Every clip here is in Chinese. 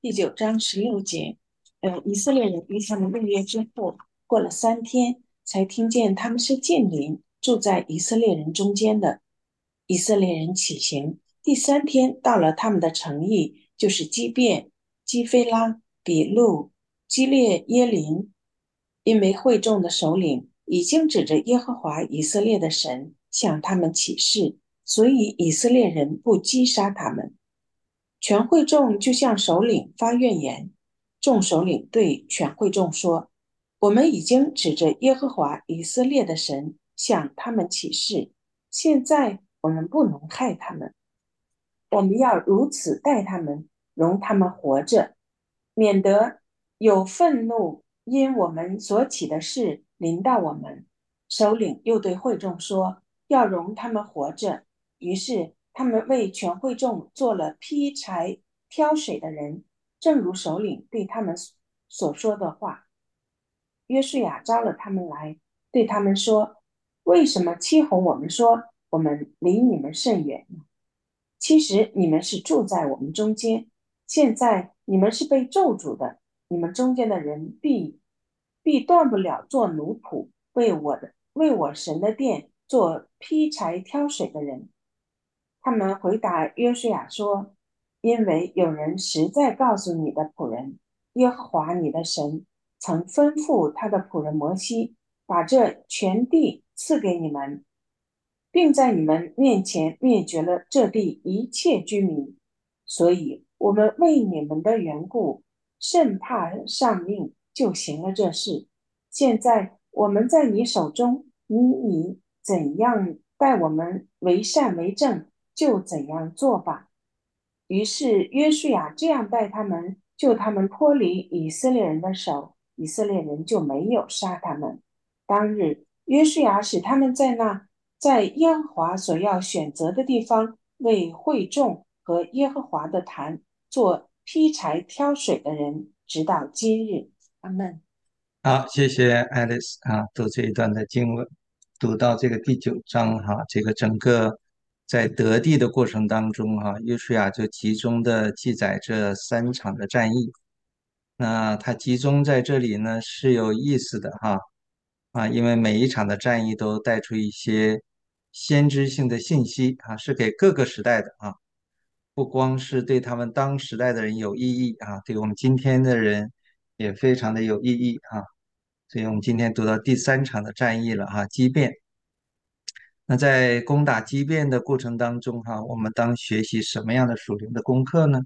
第9章16节，以色列人与他们立约之后，过了3天，才听见他们是近邻，住在以色列人中间的。以色列人起行，第3天到了他们的城邑，就是基遍、基非拉、比路、基列耶林。因为会众的首领已经指着耶和华以色列的神向他们起誓，所以以色列人不击杀他们。全会众就向首领发怨言，众首领对全会众说：“我们已经指着耶和华以色列的神向他们起誓，现在我们不能害他们，我们要如此待他们，容他们活着，免得有愤怒因我们所起的事临到我们。”首领又对会众说：“要容他们活着。”于是他们为全会众做了劈柴、挑水的人，正如首领对他们所说的话。约书亚招了他们来，对他们说：“为什么欺哄我们说我们离你们甚远呢？其实你们是住在我们中间，现在你们是被咒诅的，你们中间的人必断不了做奴仆，为我神的殿做劈柴挑水的人。”他们回答约书亚说：“因为有人实在告诉你的仆人，耶和华你的神曾吩咐他的仆人摩西，把这全地赐给你们，并在你们面前灭绝了这地一切居民。所以，我们为你们的缘故，甚怕上命，就行了这事。现在我们在你手中，你怎样待我们为善为正，就怎样做吧。”于是约书亚这样待他们，救他们脱离以色列人的手，以色列人就没有杀他们。当日，约书亚使他们在耶和华所要选择的地方，为会众和耶和华的坛做劈柴挑水的人，直到今日。阿门。 好，谢谢 Alice 读这一段的经文，读到这个第9章这个整个在得地的过程当中约书亚就集中的记载这3场的战役。那它集中在这里呢是有意思的因为每一场的战役都带出一些先知性的信息是给各个时代的不光是对他们当时代的人有意义对我们今天的人也非常的有意义所以我们今天读到第3场的战役了激辩。那在攻打激辩的过程当中我们当学习什么样的属灵的功课呢？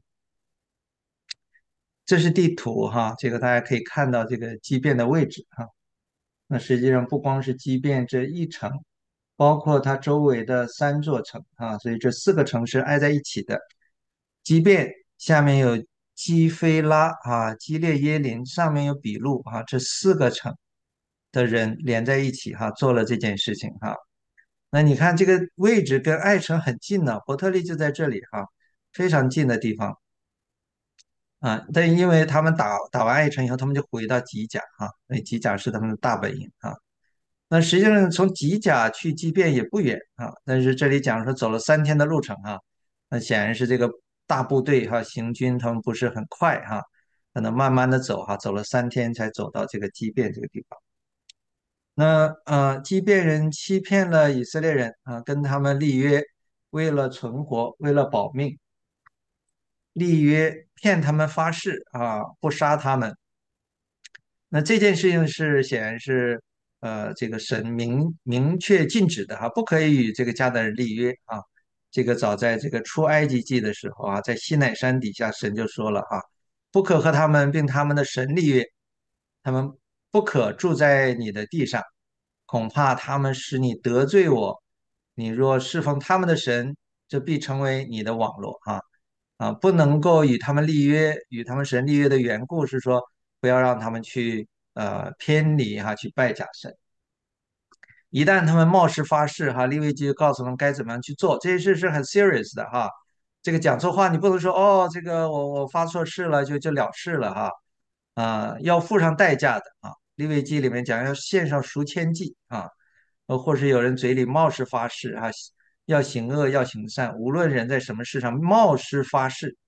这是地图这个大家可以看到这个畸变的位置那实际上不光是畸变这一城，包括它周围的3座城所以这4个城市挨在一起的。畸变下面有基非拉基列耶林，上面有比路这4个城的人连在一起做了这件事情那你看这个位置跟爱城很近呢，伯特利就在这里非常近的地方。但因为他们打完爱城以后，他们就回到吉甲那吉甲是他们的大本营那实际上从吉甲去畸变也不远但是这里讲说走了3天的路程那显然是这个大部队行军他们不是很快可能慢慢的走走了3天才走到这个畸变这个地方。那畸变人欺骗了以色列人跟他们立约，为了存活，为了保命，立约骗他们发誓不杀他们。那这件事情是显然是这个神明确禁止的不可以与这个迦南人立约这个早在这个出埃及记的时候在西乃山底下神就说了不可和他们并他们的神立约，他们不可住在你的地上，恐怕他们使你得罪我，你若侍奉他们的神，这必成为你的网络不能够与他们立约，与他们神立约的缘故是说，不要让他们去偏离去拜假神。一旦他们冒失发誓利未记就告诉他们该怎么样去做，这些事是很 serious 的这个讲错话，你不能说哦，这个我发错誓了就了事了要付上代价的利未记里面讲要献上赎愆祭或是有人嘴里冒失发誓要行恶要行善，无论人在什么事上冒失发誓，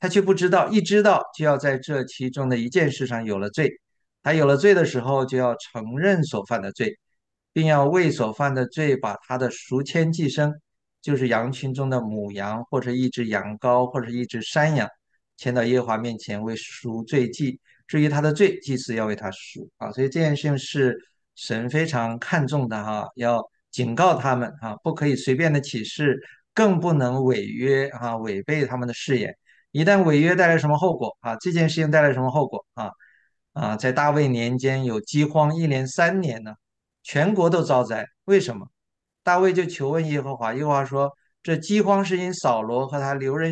他却不知道，一知道就要在这其中的一件事上有了罪。他有了罪的时候，就要承认所犯的罪，并要为所犯的罪把他的赎愆祭牲，就是羊群中的母羊，或者一只羊羔，或者一只山羊，牵到耶和华面前为赎罪祭。至于他的罪，祭司要为他赎啊。所以这件事情是神非常看重的哈，要警告他们啊，不可以随便的起誓，更不能违约啊，违背他们的誓言。一旦违约带来什么后果啊？这件事情带来什么后果啊？在大卫年间有饥荒，一连3年呢，全国都遭灾。为什么？大卫就求问耶和华，耶和华说：这饥荒是因扫罗和他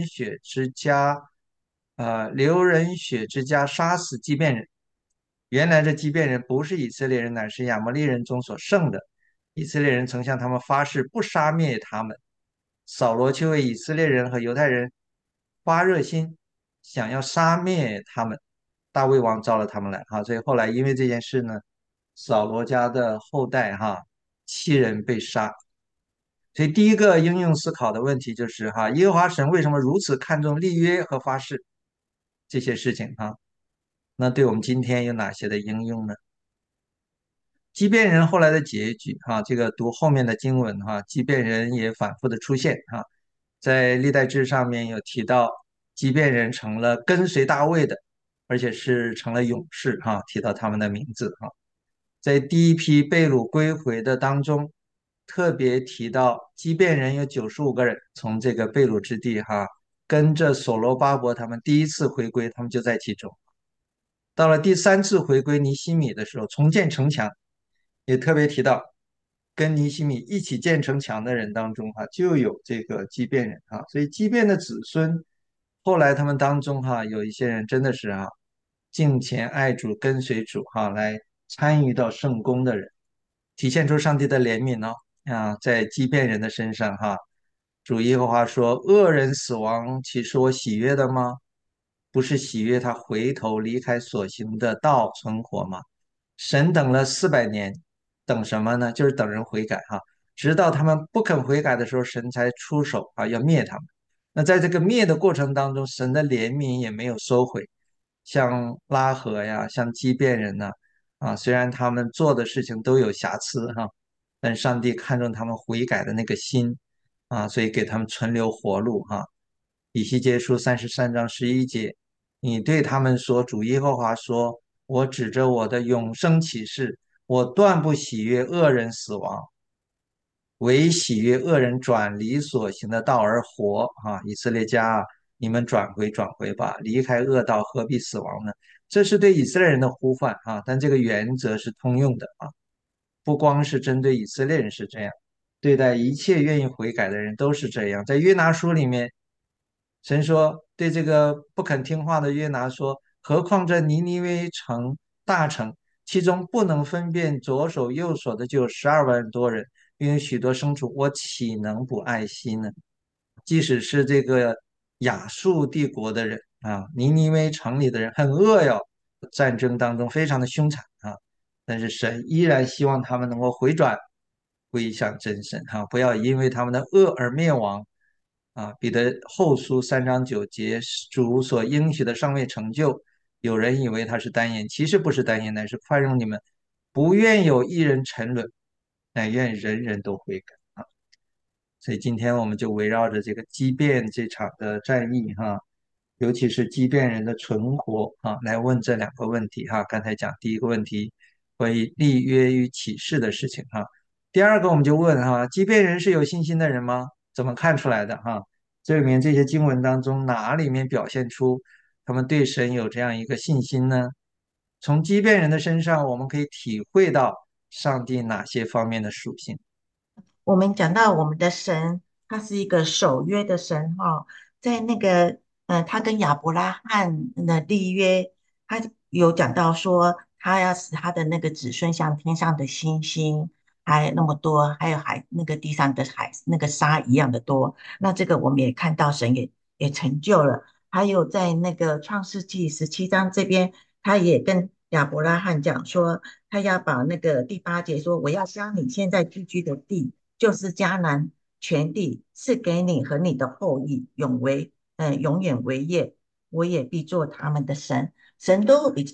流人血之家杀死畸变人。原来这畸变人不是以色列人，乃是亚摩利人中所剩的。以色列人曾向他们发誓，不杀灭他们。扫罗却为以色列人和犹太人发热心，想要杀灭他们。大卫王招了他们来哈，所以后来因为这件事呢，扫罗家的后代哈7人被杀。所以第一个应用思考的问题就是哈，耶和华神为什么如此看重立约和发誓这些事情哈？那对我们今天有哪些的应用呢？畸变人后来的结局哈，这个读后面的经文哈，畸变人也反复的出现哈，在历代志上面有提到，畸变人成了跟随大卫的，而且是成了勇士哈，提到他们的名字哈。在第一批被掳归回的当中，特别提到畸变人有95个人从这个被掳之地哈，跟着所罗巴伯他们第一次回归，他们就在其中。到了第3次回归尼希米的时候，重建城墙，也特别提到跟尼希米一起建城墙的人当中哈，就有这个畸变人哈，所以畸变的子孙，后来他们当中哈，有一些人真的是啊，敬虔爱主跟随主哈，来参与到圣功的人，体现出上帝的怜悯哦在畸变人的身上哈，主耶和华说：恶人死亡，岂是我喜悦的吗？不是喜悦他回头离开所行的道存活吗？神等了400年，等什么呢？就是等人悔改哈，直到他们不肯悔改的时候，神才出手啊，要灭他们。那在这个灭的过程当中，神的怜悯也没有收回，像拉合呀，像畸变人呐，虽然他们做的事情都有瑕疵哈，但上帝看重他们悔改的那个心所以给他们存留活路哈。以西结书33章11节，你对他们说，主耶和华说：我指着我的永生启示，我断不喜悦恶人死亡，唯喜悦恶人转离所行的道而活以色列家你们转回吧，离开恶道，何必死亡呢？这是对以色列人的呼唤但这个原则是通用的不光是针对以色列人是这样，对待一切愿意悔改的人都是这样。在约拿书里面，神说对这个不肯听话的约拿说：何况这尼尼微城大城，其中不能分辨左手右手的就有12万多人，并有许多牲畜，我岂能不爱惜呢？即使是这个亚述帝国的人尼尼微城里的人很恶哟，战争当中非常的凶残但是神依然希望他们能够回转，归向真神不要因为他们的恶而灭亡彼得后书3章9节，主所应许的尚未成就，有人以为他是单言，其实不是单言，乃是宽容你们，不愿有一人沉沦，乃愿人人都悔改所以今天我们就围绕着这个畸变这场的战役尤其是畸变人的存活来问这2个问题刚才讲第一个问题，关于立约与启示的事情第二个我们就问畸变人是有信心的人吗？怎么看出来的这里面这些经文当中哪里面表现出他们对神有这样一个信心呢？从畸变人的身上，我们可以体会到上帝哪些方面的属性？ 我们讲到我们的神，他是一个守约的神哈，在那个他跟亚伯拉罕的立约，他有讲到说，他要使他的那个子孙像天上的星星，还那么多，还有海那个地上的海那个沙一样的多。那这个我们也看到神也成就了。还有在那个创世纪17章这边，他也跟亚伯拉罕讲说，他要把那个第8节说，我要将你现在居的地。就是迦南全地赐给你和你的后裔，永远为业。 我也必做他们的神。神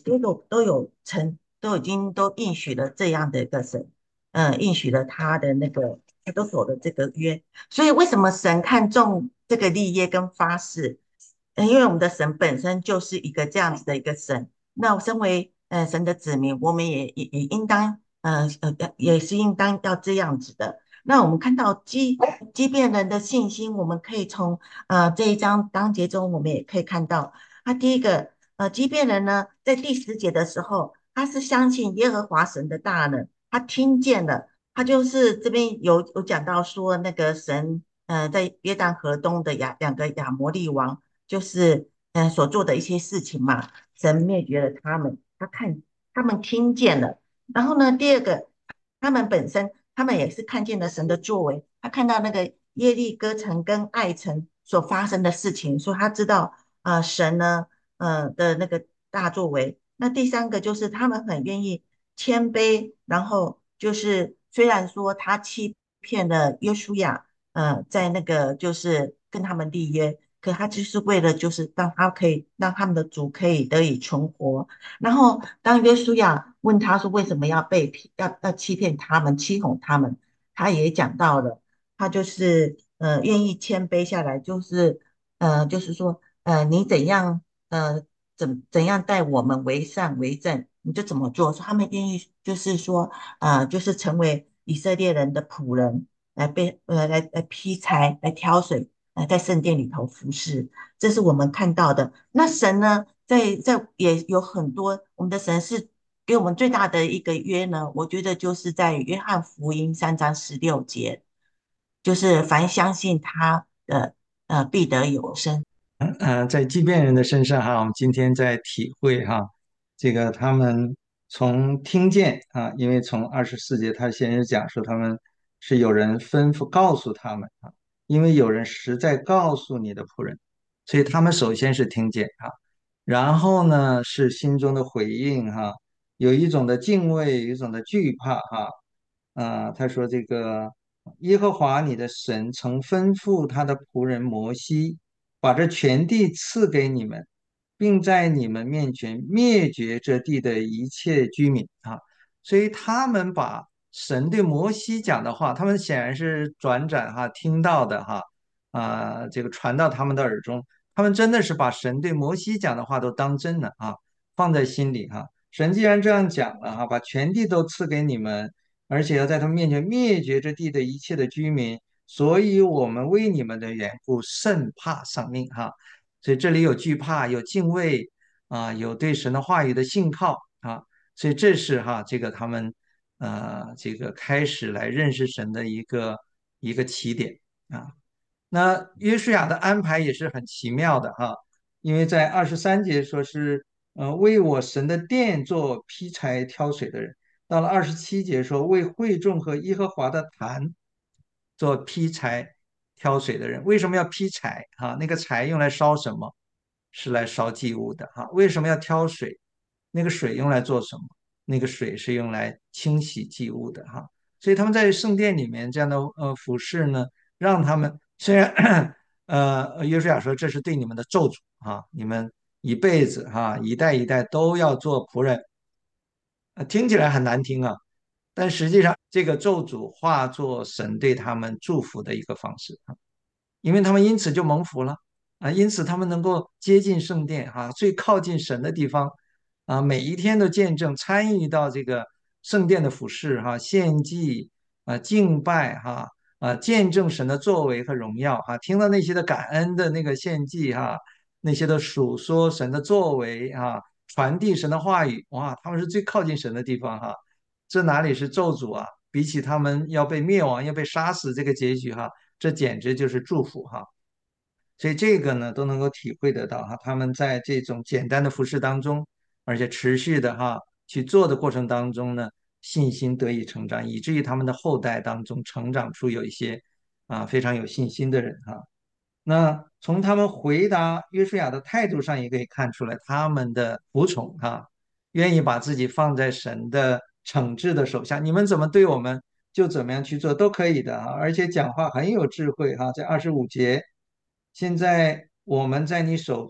都应许了这样的一个神，应许了他的那个，他都守了这个约。所以为什么神看重这个立业跟发誓？因为我们的神本身就是一个这样子的一个神。那我身为神的子民，我们也应当也是应当要这样子的。那我们看到基遍人的信心，我们可以从这一章章节中，我们也可以看到，他第一个基遍人呢，在第10节的时候，他是相信耶和华神的大能，他听见了，他就是这边有讲到说，那个神在约旦河东的两个亚摩利王，就是所做的一些事情嘛，神灭绝了他们，他们听见了。然后呢，第二个，他们本身他们也是看见了神的作为，他看到那个耶利哥城跟爱城所发生的事情，所以他知道神呢的那个大作为。那第三个就是他们很愿意谦卑，然后就是虽然说他欺骗了约书亚，在那个就是跟他们立约，可他就是为了就是让他们的族可以得以存活。然后当约书亚问他说为什么要被骗，要欺骗他们，欺哄他们，他也讲到了，他就是愿意谦卑下来，就是说你怎样怎样待我们为善为正，你就怎么做。说他们愿意就是说就是成为以色列人的仆人，来劈柴来挑水，在圣殿里头服侍。这是我们看到的。那神呢，也有很多，我们的神是给我们最大的一个约呢，我觉得就是在约翰福音3章16节，就是凡相信他的，必得永生。 在畸变人的身上哈，我们今天在体会哈，这个他们从听见啊，因为从24节他先是讲说他们是有人吩咐告诉他们啊，因为有人实在告诉你的仆人，所以他们首先是听见啊，然后呢是心中的回应哈，有一种的敬畏，有一种的惧怕哈，他说这个耶和华你的神曾吩咐他的仆人摩西。把这全地赐给你们，并在你们面前灭绝这地的一切居民啊。所以他们把神对摩西讲的话，他们显然是转哈听到的哈这个传到他们的耳中，他们真的是把神对摩西讲的话都当真了啊，放在心里哈。神既然这样讲了哈，把全地都赐给你们，而且要在他们面前灭绝这地的一切的居民。所以我们为你们的缘故甚怕丧命哈，所以这里有惧怕，有敬畏有对神的话语的信靠啊，所以这是哈这个他们这个开始来认识神的一个起点啊。那约书亚的安排也是很奇妙的哈，因为在23节说是为我神的殿做劈柴挑水的人，到了27节说为会众和耶和华的坛。做劈柴挑水的人，为什么要劈柴？哈、那个柴用来烧什么？是来烧祭物的哈、为什么要挑水？那个水用来做什么？那个水是用来清洗祭物的哈、所以他们在圣殿里面这样的服饰呢，让他们虽然约书亚说这是对你们的咒诅啊，你们一辈子哈、一代一代都要做仆人，听起来很难听啊，但实际上这个咒诅化作神对他们祝福的一个方式啊，因为他们因此就蒙福了啊，因此他们能够接近圣殿哈、最靠近神的地方啊，每一天都见证参与到这个圣殿的服饰哈、献祭敬拜见证神的作为和荣耀哈、听到那些的感恩的那个献祭哈、那些的数说神的作为传递神的话语，哇，他们是最靠近神的地方哈。这哪里是咒诅啊？比起他们要被灭亡、要被杀死这个结局哈，这简直就是祝福哈。所以这个呢都能够体会得到哈，他们在这种简单的服饰当中，而且持续的去做的过程当中呢，信心得以成长，以至于他们的后代当中成长出有一些非常有信心的人哈。那从他们回答约书亚的态度上，也可以看出来他们的服从愿意把自己放在神的惩治的手下，你们怎么对我们，就怎么样去做都可以的而且讲话很有智慧在25节，现在我们在你手中，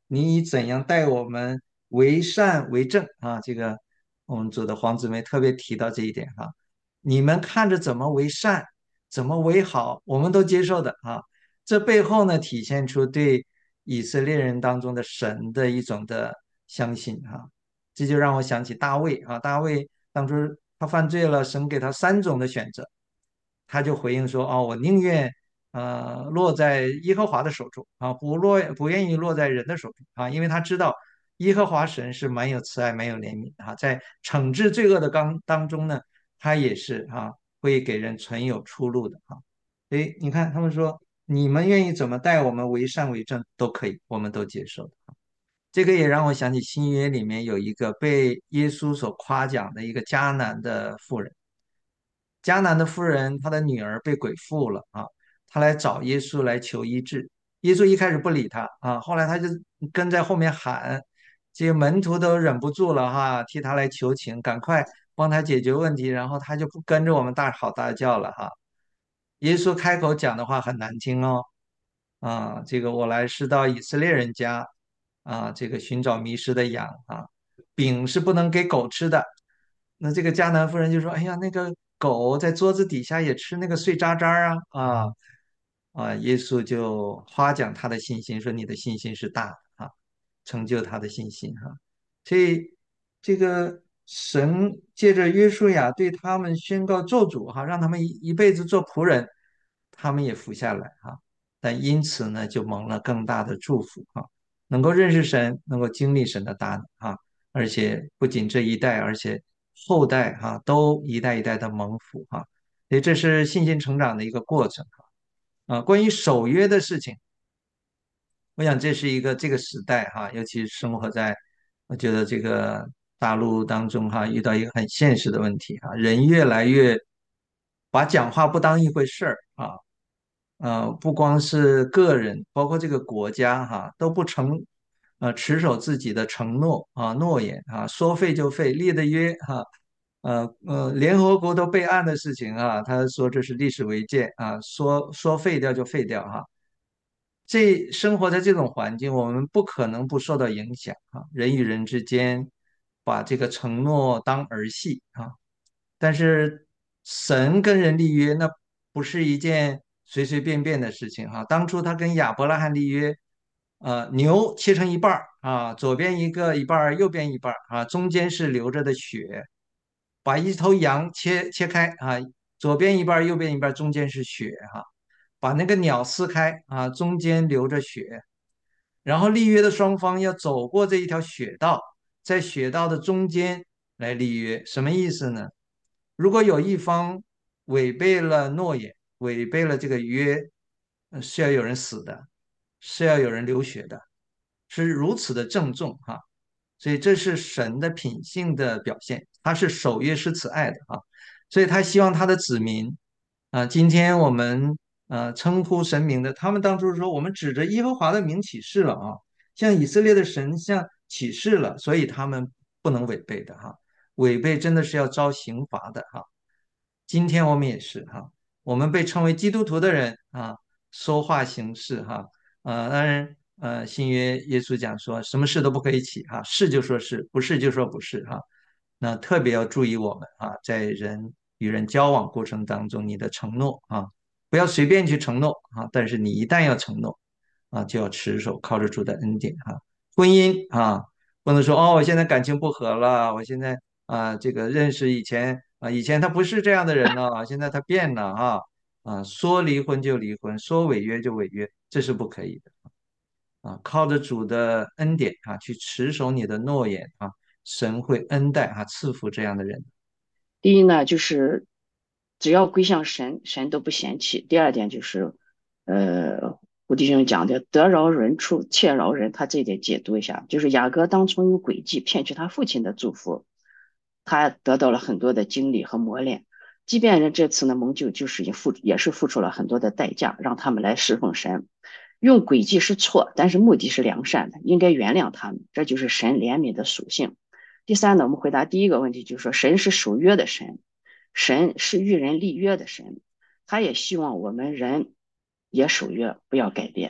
你以怎样待我们为善为正啊？这个我们组的黄姊妹特别提到这一点哈。你们看着怎么为善，怎么为好，我们都接受的啊。这背后呢，体现出对以色列人当中的神的一种的相信哈。这就让我想起大卫啊，大卫当初他犯罪了，神给他三种的选择，他就回应说：“哦，我宁愿落在耶和华的手中啊，不愿意落在人的手中啊，因为他知道耶和华神是蛮有慈爱、蛮有怜悯啊，在惩治罪恶的当中呢，他也是会给人存有出路的啊。诶，你看他们说你们愿意怎么待我们为善为正都可以，我们都接受的。这个也让我想起新约里面有一个被耶稣所夸奖的一个迦南的妇人。迦南的妇人，她的女儿被鬼附了啊，她来找耶稣来求医治。耶稣一开始不理她啊，后来他就跟在后面喊，这些门徒都忍不住了替他来求情，赶快帮他解决问题，然后他就不跟着我们大喊大叫了耶稣开口讲的话很难听哦，这个我来是到以色列人家这个寻找迷失的羊饼是不能给狗吃的。那这个迦南夫人就说：“哎呀，那个狗在桌子底下也吃那个碎渣渣耶稣就夸奖他的信心，说你的信心是大的成就他的信心所以这个神借着约书亚对他们宣告咒诅让他们一辈子做仆人，他们也服下来但因此呢，就蒙了更大的祝福能够认识神，能够经历神的大能而且不仅这一代，而且后代都一代一代的蒙福所以这是信心成长的一个过程关于守约的事情，我想这是一个这个时代尤其是生活在我觉得这个大陆当中遇到一个很现实的问题人越来越把讲话不当一回事儿不光是个人，包括这个国家都不持守自己的承诺诺言说废就废，立的约联合国都备案的事情他说这是历史违建说废掉就废掉这生活在这种环境，我们不可能不受到影响人与人之间把这个承诺当儿戏但是神跟人立约，那不是一件随随便便的事情当初他跟亚伯拉罕立约，牛切成一半儿左边一半儿，右边一半儿中间是流着的血，把一头羊切开左边一半儿，右边一半儿，中间是血把那个鸟撕开中间流着血，然后立约的双方要走过这一条血道，在血道的中间来立约，什么意思呢？如果有一方违背了诺言，违背了这个约，是要有人死的，是要有人流血的，是如此的郑重所以这是神的品性的表现，他是守约施慈爱的所以他希望他的子民今天我们称呼神明的，他们当初说我们指着耶和华的名起誓了向以色列的神像起誓了，所以他们不能违背的违背真的是要遭刑罚的今天我们也是我们被称为基督徒的人说话行事当然新约耶稣讲说什么事都不可以起是就说是，不是就说不是那特别要注意我们在人与人交往过程当中，你的承诺不要随便去承诺但是你一旦要承诺就要持守，靠着主的恩典婚姻不能说我现在感情不和了，我现在这个认识以前他不是这样的人了现在他变了说离婚就离婚，说违约就违约，这是不可以的靠着主的恩典去持守你的诺言神会恩待赐福这样的人。 第一呢，就是只要归向神，神都不嫌弃。第二点就是，胡弟兄讲的得饶人处且饶人，他这一点解读一下，就是雅各当初用诡计骗取他父亲的祝福，他得到了很多的经历和磨练。即便人这次呢蒙救，就是也是付出了很多的代价，让他们来侍奉神。用诡计是错，但是目的是良善的，应该原谅他们，这就是神怜悯的属性。第三呢，我们回答第一个问题，就是说神是守约的神，神是与人立约的神，他也希望我们人也守约，不要改变。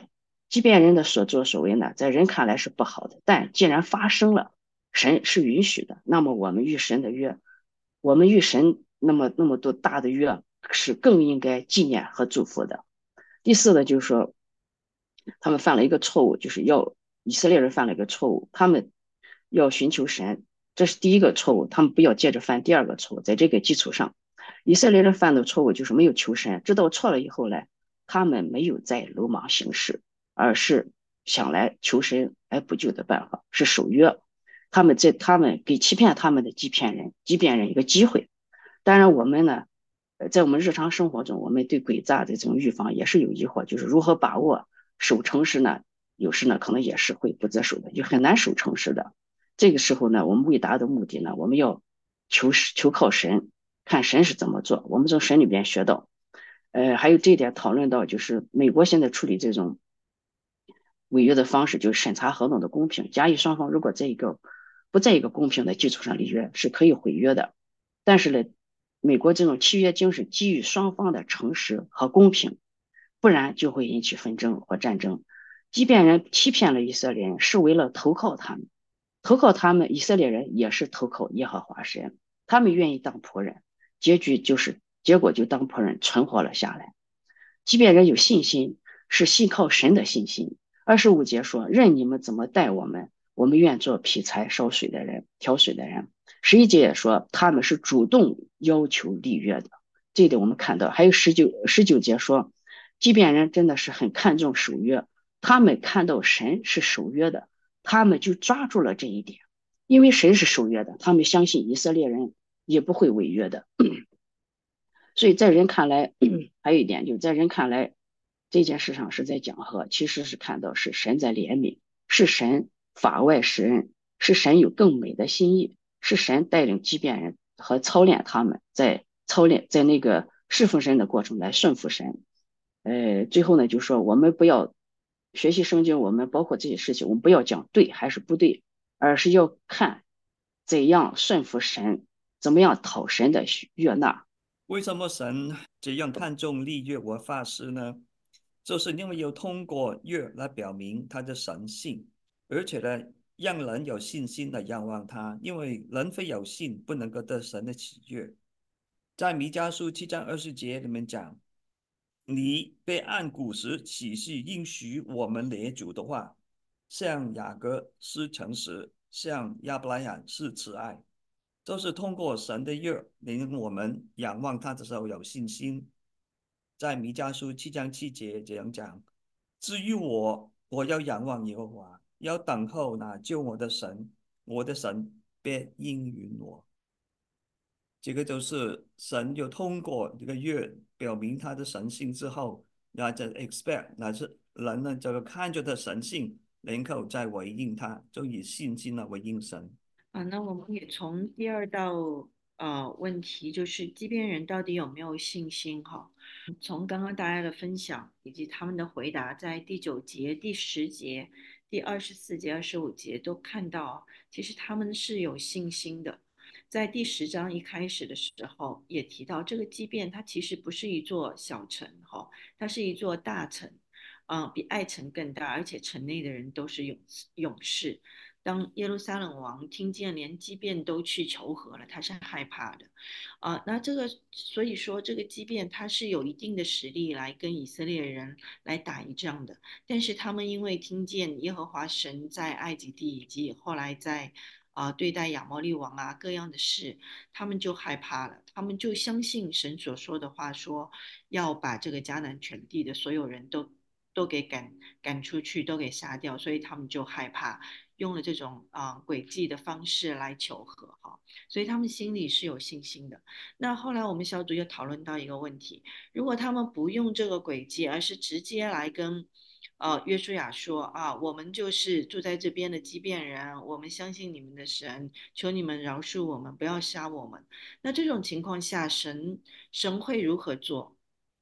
即便人的所作所为呢，在人看来是不好的，但既然发生了，神是允许的，那么我们与神的约，我们与神那么多大的约，是更应该纪念和祝福的。第四呢，就是说他们犯了一个错误，就是以色列人犯了一个错误，他们要寻求神，这是第一个错误，他们不要接着犯第二个错误。在这个基础上，以色列人犯的错误就是没有求神，知道错了以后呢，他们没有再鲁莽行事，而是想来求神来补救的办法，是守约。他们给欺骗他们的欺骗人一个机会。当然，我们呢，在我们日常生活中，我们对诡诈的这种预防也是有疑惑，就是如何把握守诚实呢？有时呢，可能也是会不择手的，就很难守诚实的。这个时候呢，我们为达的目的呢，我们要求靠神，看神是怎么做，我们从神里边学到。还有这一点讨论到，就是美国现在处理这种违约的方式，就是审查合同的公平。甲乙双方如果不在一个公平的基础上立约，是可以毁约的。但是呢，美国这种契约精神基于双方的诚实和公平，不然就会引起纷争或战争。即便人欺骗了以色列人，是为了投靠他们，投靠他们，以色列人也是投靠耶和华神，他们愿意当仆人，结果就当仆人存活了下来。即便人有信心，是信靠神的信心。25节说：任你们怎么待我们，我们愿做劈柴烧水的人，挑水的人。11节也说他们是主动要求立约的，这一点我们看到。还有十九节说，即便人真的是很看重守约，他们看到神是守约的，他们就抓住了这一点，因为神是守约的，他们相信以色列人也不会违约的。所以在人看来，还有一点就是在人看来，这件事上是在讲和，其实是看到是神在怜悯，是神法外施恩，是神有更美的心意，是神带领畸变人和操练他们，在那个侍奉神的过程来顺服神。最后呢，就说我们不要学习圣经，我们包括这些事情，我们不要讲对还是不对，而是要看怎样顺服神，怎么样讨神的悦纳。 为什么神这样看重立约和发誓呢？就是因为要通过约来表明他的神性，而且呢，让人有信心的仰望他，因为人非有信不能够得神的喜悦。在弥迦书7章20节里面讲，你被按古时启示应许我们列祖的话，向雅各是诚实，向亚伯拉罕是慈爱。都是通过神的约，令我们仰望他的时候有信心。在弥迦书7章7节这样讲：至于我，我要仰望耶和华，要等候那救我的神，我的神便应允我。这个就是神就通过这个约表明他的神性之后，然后就 expect 那是人呢这个看着的神性，能够再回应他，就以信心来回应神。 那我们也从第二道问题，就是畸变人到底有没有信心哈？从刚刚大家的分享以及他们的回答，在第9节、第10节、第24节、25节都看到，其实他们是有信心的。在第10章一开始的时候，也提到这个畸变，它其实不是一座小城哈，它是一座大城，比爱城更大，而且城内的人都是勇士。当耶路撒冷王听见连畸变都去求和了，他是害怕的，那这个所以说这个畸变他是有一定的实力来跟以色列人来打一仗的，但是他们因为听见耶和华神在埃及地以及后来在对待亚摩利王各样的事，他们就害怕了，他们就相信神所说的话，说要把这个迦南全地的所有人都给赶出去，都给杀掉，所以他们就害怕，用了这种诡计的方式来求和哈，所以他们心里是有信心的。那后来我们小组又讨论到一个问题，如果他们不用这个诡计，而是直接来跟约书亚说我们就是住在这边的畸变人，我们相信你们的神，求你们饶恕我们，不要杀我们。那这种情况下，神会如何做？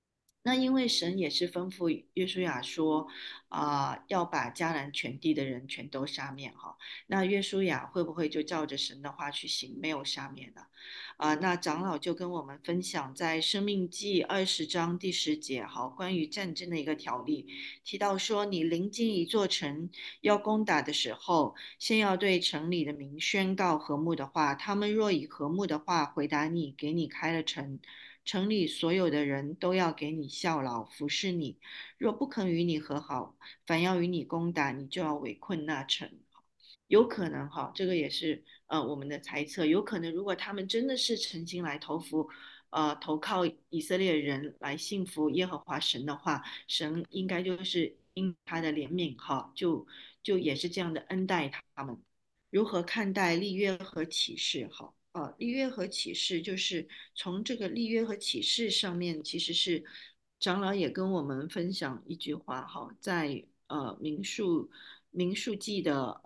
那因为神也是吩咐约书亚说，要把迦南全地的人全都杀灭哈。那约书亚会不会就照着神的话去行，没有杀灭呢？那长老就跟我们分享，在《生命记》20章第10节，哈，关于战争的一个条例，提到说，你临近一座城要攻打的时候，先要对城里的民宣告和睦的话，他们若以和睦的话回答你，给你开了城。城里所有的人都要给你效劳，服侍你。若不肯与你和好，反要与你攻打，你就要围困那城。有可能哈，这个也是我们的猜测，有可能如果他们真的是诚心来投靠以色列人来信服耶和华神的话，神应该就是因他的怜悯哈，就也是这样的恩待他们。如何看待立约和启示？哈，立约和启示就是从这个立约和启示上面，其实是长老也跟我们分享一句话哈，在民数记的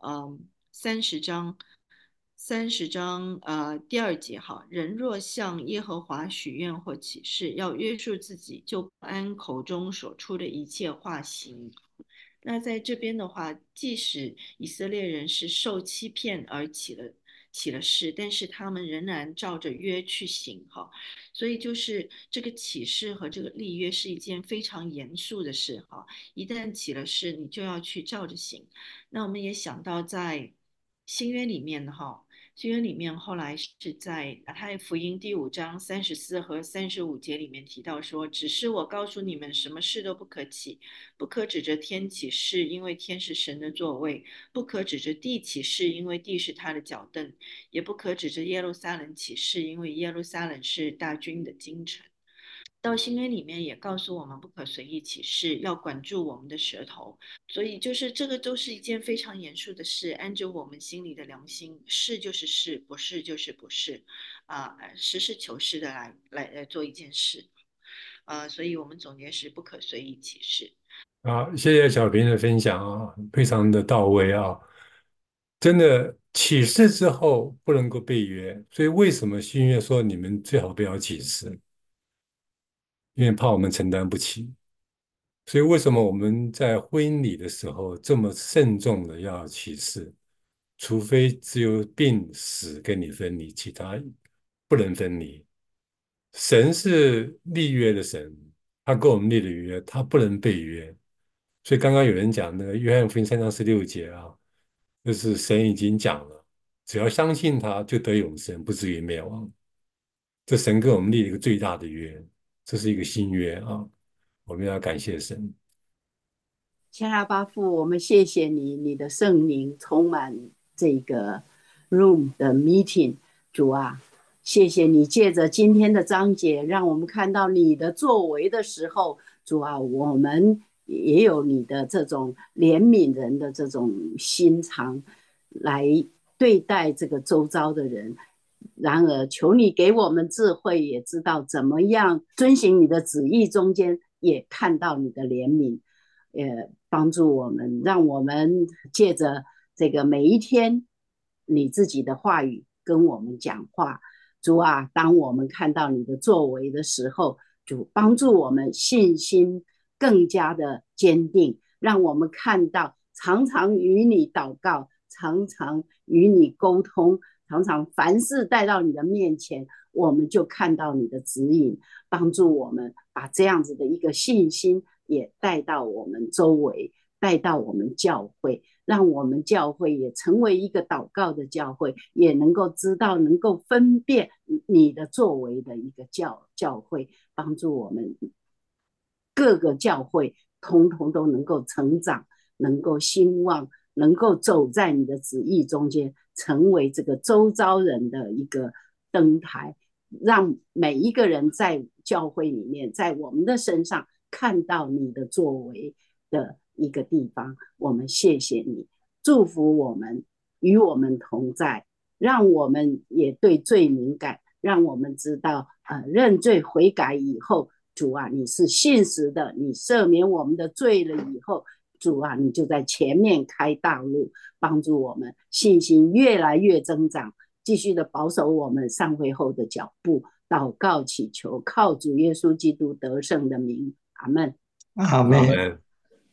30章第2节哈，人若向耶和华许愿或起誓，要约束自己，就按口中所出的一切话行。那在这边的话，即使以色列人是受欺骗而起了誓，但是他们仍然照着约去行哈。所以就是这个起誓和这个立约是一件非常严肃的事哈。一旦起了誓，你就要去照着行。那我们也想到在新约里面哈。新约里面后来是在马太福音第5章34和35节里面提到说，只是我告诉你们，什么事都不可起，不可指着天起誓，因为天是神的座位；不可指着地起誓，因为地是他的脚凳；也不可指着耶路撒冷起誓，因为耶路撒冷是大军的京城。到新约里面也告诉我们不可随意起誓，要管住我们的舌头。所以就是这个都是一件非常严肃的事，按着我们心里的良心，是就是是，不是就是不是，实事求是的来做一件事。所以我们总结是不可随意起誓。 好，谢谢小平的分享啊，非常的到位啊。真的起誓之后不能够背约，所以为什么新约说你们最好不要起誓？因为怕我们承担不起。所以为什么我们在婚礼的时候这么慎重的要起誓？除非只有病死跟你分离，其他不能分离。神是立约的神，他跟我们立了约，他不能背约。所以刚刚有人讲那个约翰福音3章16节啊，就是神已经讲了，只要相信他，就得永生，不至于灭亡。这神跟我们立了一个最大的约，这是一个新约啊，我们要感谢神。 千阿巴父，我们谢谢你，你的圣灵充满这个 room 的 meeting，主啊，谢谢你借着今天的章节，让我们看到你的作为的时候，主啊，我们也有你的这种怜悯人的这种心肠来对待这个周遭的人。然而，求你给我们智慧，也知道怎么样遵行你的旨意，中间也看到你的怜悯。帮助我们，让我们借着这个每一天你自己的话语跟我们讲话。主啊，当我们看到你的作为的时候，主帮助我们信心更加的坚定，让我们看到常常与你祷告，常常与你沟通，常常凡事带到你的面前，我们就看到你的指引，帮助我们把这样子的一个信心也带到我们周围，带到我们教会，让我们教会也成为一个祷告的教会，也能够知道能够分辨你的作为的一个教会，帮助我们各个教会通通都能够成长，能够兴旺，能够走在你的旨意中间，成为这个周遭人的一个灯台，让每一个人在教会里面，在我们的身上看到你的作为的一个地方。我们谢谢你，祝福我们，与我们同在，让我们也对罪敏感，让我们知道认罪悔改以后，主啊，你是信实的，你赦免我们的罪了以后，主啊，你就在前面开大路，帮助我们信心越来越增长，继续的保守我们上会后的脚步。祷告祈求，靠主耶稣基督得胜的名， 阿门。 阿妹。 阿门。